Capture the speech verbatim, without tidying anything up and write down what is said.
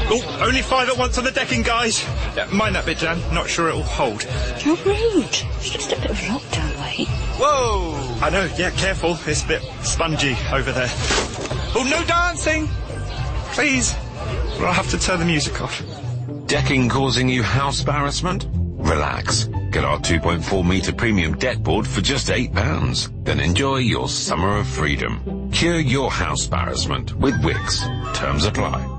Oh, only five at once on the decking, guys. Yeah, mind that bit, Jan. Not sure it'll hold. You're rude. It's just a bit of lockdown, mate. Whoa! I know, yeah, careful. It's a bit spongy over there. Oh, no dancing! Please. Well, I'll have to turn the music off. Decking causing you house embarrassment? Relax. Get our two point four metre premium deck board for just eight pounds. Then enjoy your summer of freedom. Cure your house embarrassment with Wix. Terms apply.